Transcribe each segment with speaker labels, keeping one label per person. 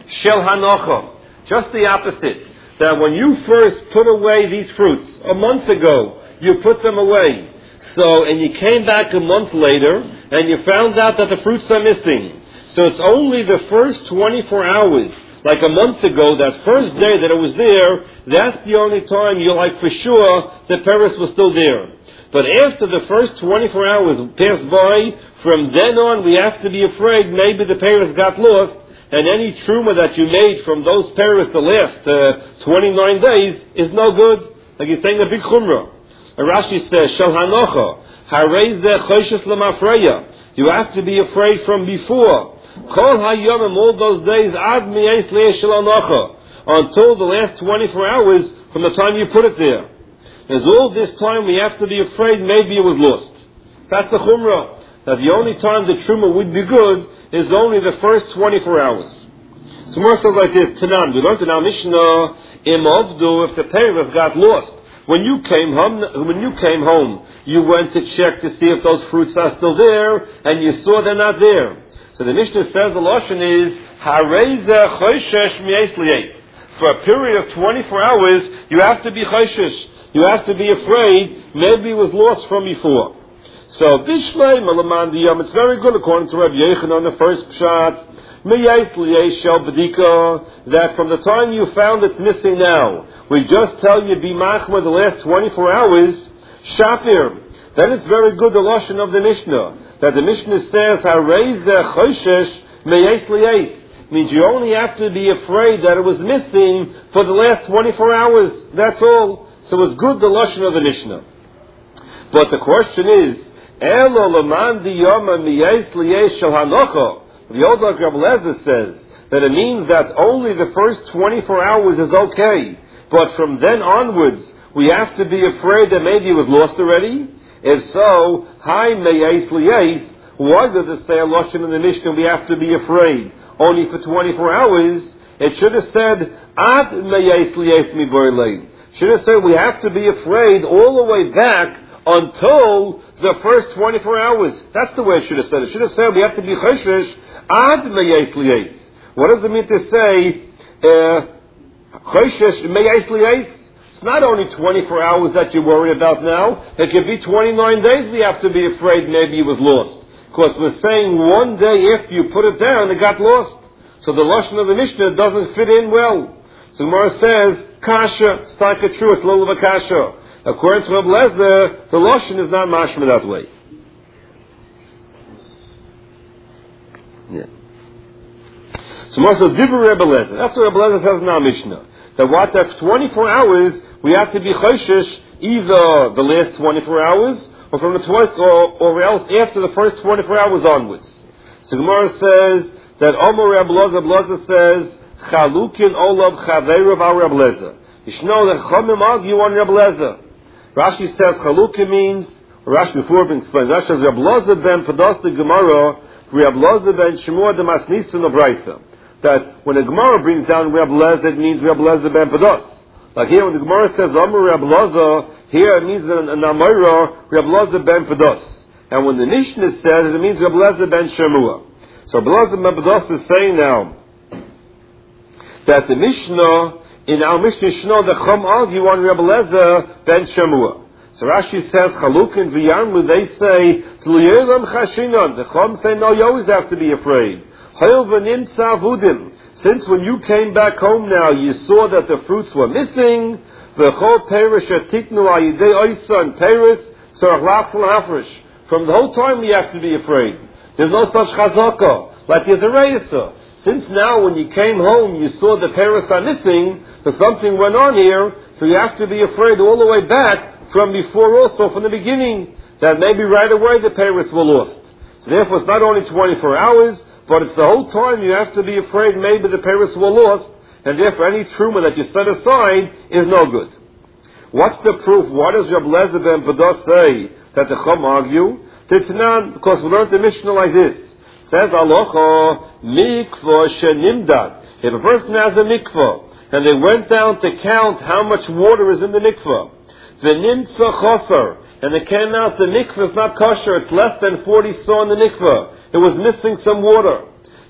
Speaker 1: Shel hanocha. Just the opposite. That when you first put away these fruits, a month ago, you put them away. So, and you came back a month later, and you found out that the fruits are missing. So it's only the first 24 hours, like a month ago, that first day that it was there, that's the only time you're like for sure the Paris was still there. But after the first 24 hours passed by, from then on we have to be afraid maybe the Paris got lost, and any truma that you made from those Paris the last 29 days is no good. Like he's saying a big chumrah. And Rashi says, Shal hanocha, harei ze choshes lemafreya. You have to be afraid from before. Kol hayomim, all those days, ad miyais le'esh shel hanocha, until the last 24 hours from the time you put it there. There's all this time we have to be afraid maybe it was lost. That's the chumrah. That the only time the truma would be good is only the first 24 hours. So more says like this, Tanan, we learned in our Mishnah, Im Avdu, if the Paris got lost. When you came home, you went to check to see if those fruits are still there, and you saw they're not there. So the Mishnah says the Lashon is, Hareza Choshesh Mi'es Li'es. For a period of 24 hours, you have to be Choshesh. You have to be afraid, maybe it was lost from before. So, Bishlei Malaman Diyam, it's very good according to Rabbi Yechon on the first pshat, Miyais Li'es Shel B'dika, that from the time you found it's missing now, we just tell you be machma the last 24 hours, Shapir. Then it's very good the Lashon of the Mishnah, that the Mishnah says, Harei ze choshesh miyais li'es. Means you only have to be afraid that it was missing for the last 24 hours. That's all. So it's good the Lashon of the Mishnah. But the question is, Elo leman diyama miyais li'es shel hanocha. The old Rabbi Eliezer says that it means that only the first 24 hours is okay, but from then onwards we have to be afraid that maybe it was lost already. If so, hi miyais li'es. Why does it say a Lashon in the Mishnah we have to be afraid only for 24 hours? It should have said ad miyais li'es mi borlei. Should have said we have to be afraid all the way back until the first 24 hours. That's the way it should have said. It should have said we have to be choshesh ad meyais li'es. What does it mean to say choshesh meyais li'es? It's not only 24 hours that you're worried about now. It could be 29 days we have to be afraid maybe it was lost. Because we're saying one day after you put it down, it got lost. So the Lashon of the Mishnah doesn't fit in well. So Gemara says, kasha, it's like a true, it's a little of a kasha. According to Rabbi Eliezer, the Lashon is not mashma that way. Yeah. So Gemara says, Divrei Rabbi Eliezer. That's what Rabbi Eliezer says in our Mishnah. That what, that 24 hours, we have to be choshesh either the last 24 hours, or from the twice, or else after the first 24 hours onwards. So Gemara says, that Omer Rabbi Eliezer says, Chalukin Olav Chaveirav al Rabbi Eliezer. You should know that Chomim argue on Rabbi Eliezer. Rashi says Chalukin means, Rashi before being explained, Rashi says Rabbi Eliezer ben Padas the Gemara, Rabbi Eliezer ben Shemua de Masnisin of Raisa. That when the Gemara brings down Rabbi Eliezer, it means Rabbi Eliezer ben Padas. Like here when the Gemara says Omer Rabbi Eliezer, here it means an Amoira, Rabbi Eliezer ben Padas. And when the Mishnah says it means Rabbi Eliezer ben Shemua. So Rabbi Eliezer ben Padas is saying now, that the Mishnah, in our Mishnah, the Chum argue on Rabbi Eliezer ben Shemua. So Rashi says, Chalukin v'yanlu, they say, T'luyelam chashinon. The Chum say, no, you always have to be afraid. Hayil v'nimtza avudim. Since when you came back home now, you saw that the fruits were missing, v'chol perish atiknu ayidei oisan perish, sorach lachsel hafresh. From the whole time we have to be afraid. There's no such chazaka, like there's a reisa. Since now when you came home you saw the Paris are missing, so something went on here, so you have to be afraid all the way back from before also, from the beginning, that maybe right away the Paris were lost. So therefore it's not only 24 hours, but it's the whole time you have to be afraid maybe the Paris were lost, and therefore any truma that you set aside is no good. What's the proof? What does Rabbi Eliezer ben Padas say that the Chum argue? Because we learned the Mishnah like this. Says Alocha, mikvah shenimdad. If a person has a mikvah, and they went down to count how much water is in the mikvah, v'nimtza chosar, and they came out, the mikvah is not kosher, it's less than 40 saw in the mikvah. It was missing some water.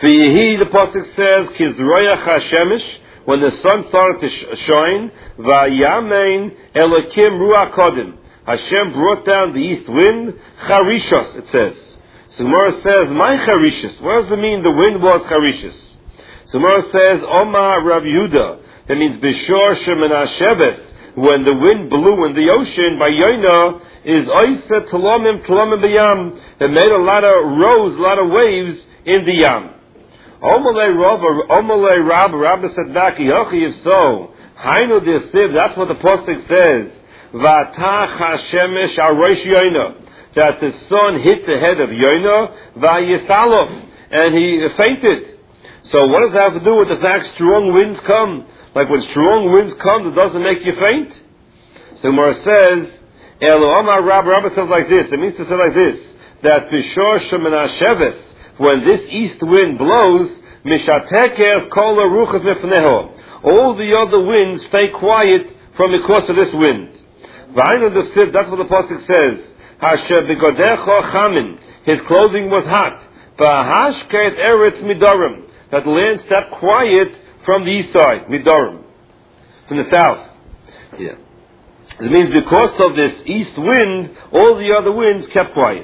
Speaker 1: V'yehi, the pasuk says, Kizroyach HaShemish, when the sun started to shine, V'yamein Elokim Ruach Kodim. Hashem brought down the east wind, Charishos, it says. So Gemara says, my Charishos. What does it mean the wind was Charishos? So Gemara says, Omar Rav Yehuda. That means Bishor Shemenasheves. When the wind blew in the ocean, by Yoina, is Oisa Tolomim B'yam. It made a lot of rows, a lot of waves in the Yam. Omalei Rabba said back, if so, Hainu D'Siv, that's what the pasuk says. V'atach Hashemesh al Rosh Yoina, that the sun hit the head of Yoina, v'yisalof, and he fainted. So what does that have to do with the fact strong winds come? Like when strong winds come, it doesn't make you faint? So Gemara says, Elo Rabba says like this, it means to say like this, that Bishor Shemenasheves, when this east wind blows, Mishatekes kol haruchas mifneho, all the other winds stay quiet from because of this wind. That's what the pasuk says. Hashem begodecho chamin, his clothing was hot. V'hashket eretz midorim, that the land stepped quiet from the east side, midorim, from the south. Yeah, it means because of this east wind, all the other winds kept quiet.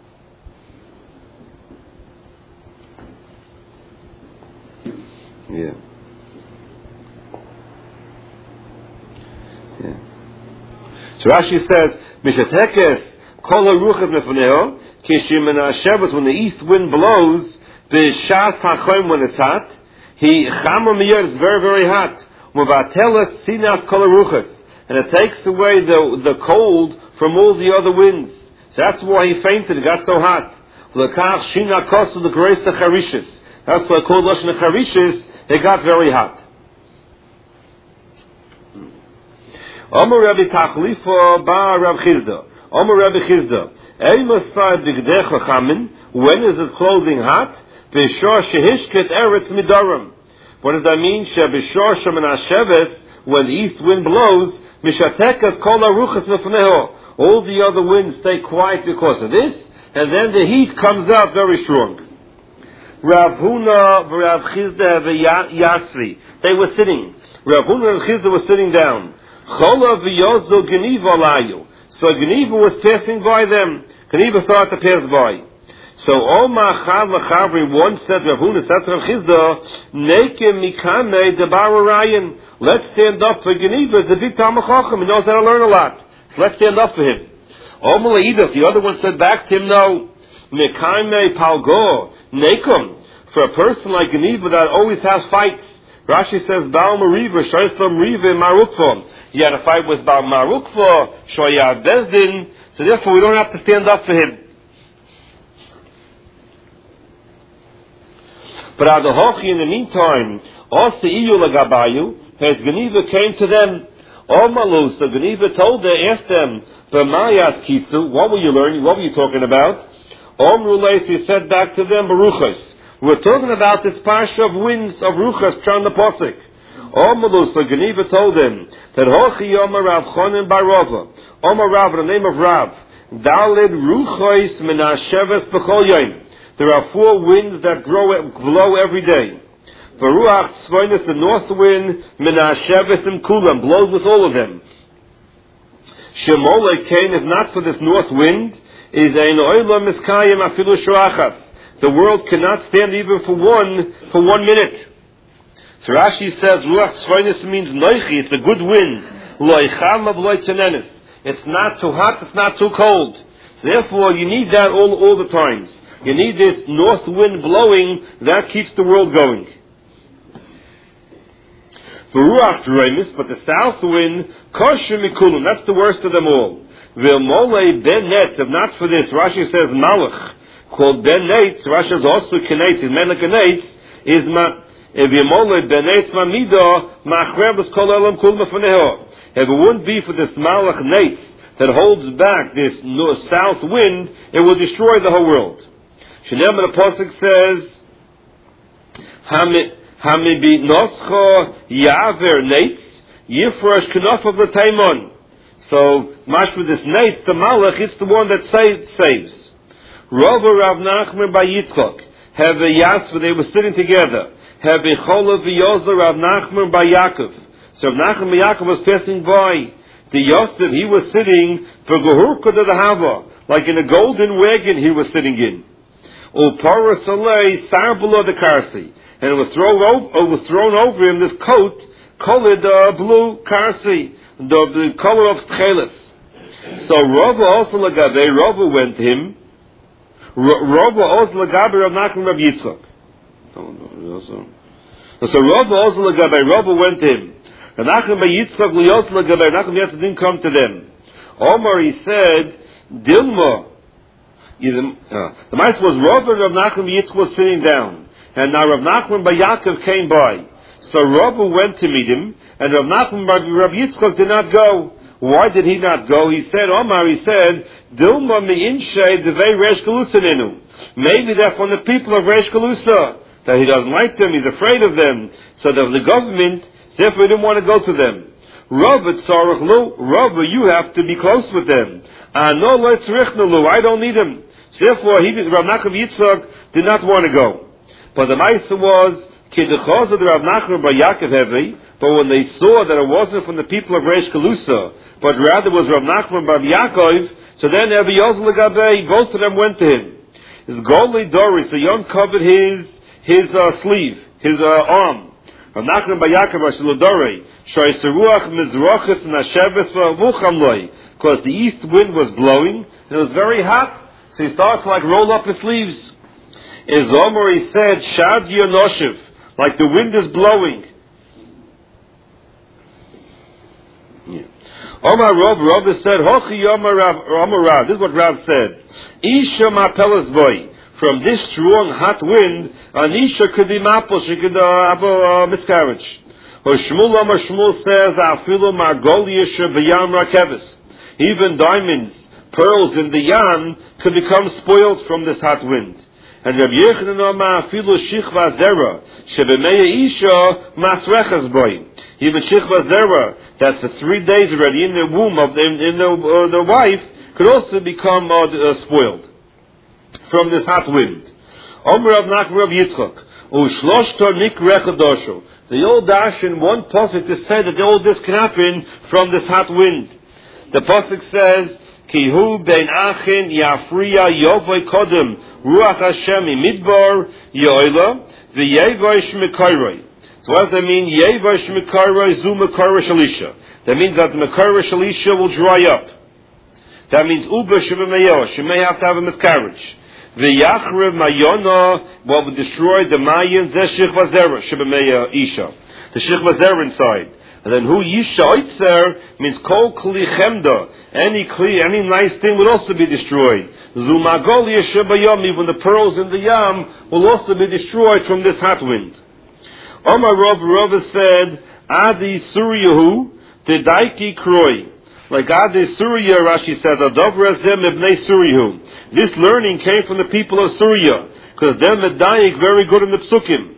Speaker 1: Yeah. So Rashi says, Mishatekes kol haruchas mefneho, kishimenasheves, when the east wind blows, b'shas hachayim, when it's hot, he chamor miyot, it's very, very hot. Muvateles sinas kol haruchas, and it takes away the cold from all the other winds. So that's why he fainted, it got so hot. L'kach shina kosu l'greis charishes. That's why called lashon charishes. It got very hot. Omer Rabbi Tachlifa ba Rav Chizda. Omer Rabbi Chizda. Eimasai bigdecha chamin. When is his clothing hot? B'shor shehishket eretz midarim. What does that mean? Shebishor shemenasheves. When the east wind blows, mishatekas kol haruchas mefneho. All the other winds stay quiet because of this, and then the heat comes out very strong. Rav Huna v'Rav Chizda v'Yasri. They were sitting. Rav Huna and Chizda were sitting down. Chola v'Yozo Geniva layu. So Geniva was passing by them. Geniva started to pass by. So Omar Chad l'Chavri, one said, Rav Huna said to Rav Chizda, Nekim mikame debar Ryan. Let's stand up for Geniva. He's a big Talmid Chacham. He knows how to learn a lot. So let's stand up for him. Omar Leidas, the other one said back to him, no. Mekame palgo. Nekum, for a person like Geniva that always has fights. Rashi says, Baal Mariva, Shoyslam Riva, Marukva. He had a fight with Baal Marukva, Shoya Bezdin, so therefore we don't have to stand up for him. But Adahochi, in the meantime, also Iyu Lagabayu, as Geniva came to them, Omalu, so Geniva asked them, B'mayas Kisu, what were you learning? What were you talking about? Omruleis, he said back to them, Baruchas. We're talking about this parsha of winds of Ruchas, Chan the Posik. Omru, so Geniva told him that Hochi Omer Rav Chonin bar Rava, Omer Rav, the name of Rav, Dalid Ruchos Menasheves B'chol Yom. There are 4 winds that blow every day. Varuach Tzvoinus, the north wind, Menasheves and Kulam, blows with all of them. Shemolei Kain, if not for this north wind, is ein oila miskayim afilu shoachas. The world cannot stand even for one minute. So Rashi says, Ruach Tzvoinus means noichi, it's a good wind. Loicham avloi tenenis. It's not too hot, it's not too cold. So therefore, you need that all the times. You need this north wind blowing, that keeps the world going. For Ruach Tzvoinus, but the south wind, kosher mikulim, that's the worst of them all. V'molei ben netz, if not for this, Rashi says malach, called ben netz, Rashi is also kenetz, his men like a netz, is v'molei ben netz mamido, machrebus kol elam kul mefaneho. If it wouldn't be for this malach netz that holds back this south wind, it will destroy the whole world. Shenem, the Pasuk says, Hamibi noscho yaver netz, yifresh knaf of the taimon. So, much with this netz, the malach, it's the one that saves. Rava Rav Nachman by Yitzchok. have a Yasva, they were sitting together. Have a Chola v'Yozer Rav Nachman by Yaakov. So Rav Nachman by Yaakov was passing by. The Yosef, he was sitting for Gehurka de the Hava, like in a golden wagon he was sitting in. Upara Saleh Sarbula de Karsi, and it was thrown over him this coat, colored blue Karsi, the color of Tchelis. So Rava also Lagabe, Rava went to him. Rava also Lagabe Rav Nachman Rav Yitzchak. So Rava also Lagabe, Rava went to him. Rav Nachman by Yitzchak Liyos Lagabe, Rav Nachman Yitzchak didn't come to them. Omar, he said, Dilma. The mice was Rava and Rav Nachman by Yitzchak was sitting down, and now Rav Nachman by Yaakov came by. So Rava went to meet him, and Rav Nachman by Rav Yitzchak did not go. Why did he not go? He said, Omar, he said, Dilma mi'inshe devei Reish Galusa nenu. Maybe they're from the people of Reish Galusa, that he doesn't like them, he's afraid of them, so that the government, therefore he didn't want to go to them. Rava tzarech lu, Rava, you have to be close with them. No lo tzrichna lu, I don't need him. Therefore, Rav Nachman Yitzchak did not want to go. But the Maisa was, Kidduchos of the Rav Nachman by Yaakov heavy, but when they saw that it wasn't from the people of Reish Galusa, but rather was Rav Nachman by Yaakov, so then Rabbi Yozel Lagabe, both of them went to him. His Golei Doris, the young covered his sleeve, his arm. Rav Nachman by Yaakov Ashilodore, Shoyes Ruach Mizrochis Nasheves Vuchamloi, because the east wind was blowing, and it was very hot, so he starts to roll up his sleeves. As Omer, he said, Shad Yonoshev, like the wind is blowing. Omar Rav said, Hochi Omar Rav, this is what Rav said. Isha Mapelas boy, from this strong hot wind, an Isha could be mapel, she could have a miscarriage. Shmuel Omar Shmuel says, Afilu Margolia Shabbayam Rakevis. Even diamonds, pearls in the yam could become spoiled from this hot wind. And Rabbi Yechanan Omar Afilu Shichva Zera, Shebemeya Isha Masrechas boy. Even Shichva Zera, that's the 3 days already in the womb of the wife, could also become spoiled from this hot wind. Omer Rav Nachman Rav Yitzchak, Ushloshto Nikrech Adosho. The old dash in one pasuk is said that all this can happen from this hot wind. The pasuk says, Kihu ben Achin Yafriya Yovoi Kodem Ruach Hashem Midbar Yoila V'Yevoish Mekairoi. So what does that mean? Yevoish Mekairoi Zu Mekairoi Shalisha. That means that the Mekairoi Shalisha will dry up. That means Uber Shebemeyo. She may have to have a miscarriage. V'Yachrev Mayona, what would destroy the Mayan Zeshich Vazera Shebemeyo Isha. The Shich Vazera inside. And then who Yisha Oitzer means Kol Kli Chemda. Any nice thing would also be destroyed. Zumagol Yeshabayom, even the pearls in the Yam will also be destroyed from this hot wind. Omar Rav said, Adi Suryahu, the Daiki Kroi. Like Adi Surya, Rashi says, Adovra Zem Ibnei Suryahu. This learning came from the people of Surya, because they're Medaik very good in the Psukim.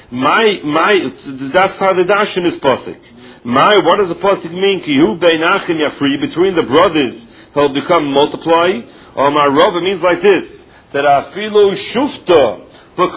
Speaker 1: That's how the Dashin is Pasik. What does the pasuk mean? Kihu bein achin yafri, between the brothers he'll become multiply. Or my Rav, it means like this, that afilu shufta